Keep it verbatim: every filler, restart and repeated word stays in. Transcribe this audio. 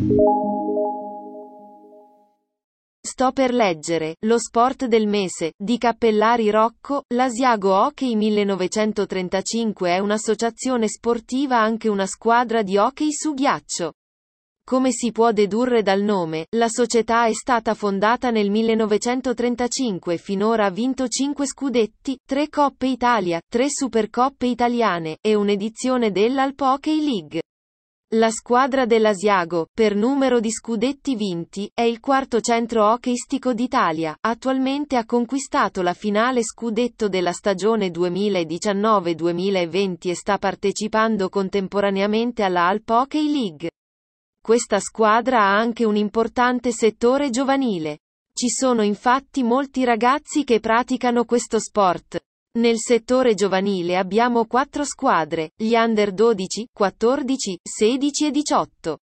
Sto per leggere Lo sport del mese, di Cappellari Rocco. L'Asiago Hockey millenovecentotrentacinque è un'associazione sportiva, anche una squadra di hockey su ghiaccio. Come si può dedurre dal nome, la società è stata fondata nel millenovecentotrentacinque e finora ha vinto cinque scudetti, tre Coppe Italia, tre Supercoppe italiane, e un'edizione dell'Alp Hockey League. La squadra dell'Asiago, per numero di scudetti vinti, è il quarto centro hockeyistico d'Italia. Attualmente ha conquistato la finale scudetto della stagione duemiladiciannove duemilaventi e sta partecipando contemporaneamente alla Alp Hockey League. Questa squadra ha anche un importante settore giovanile. Ci sono infatti molti ragazzi che praticano questo sport. Nel settore giovanile abbiamo quattro squadre, gli under dodici, quattordici, sedici e diciotto.